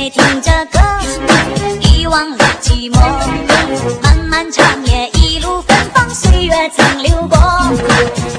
妹听着歌，遗忘了寂寞。漫漫长夜，一路芬芳，岁月曾流过。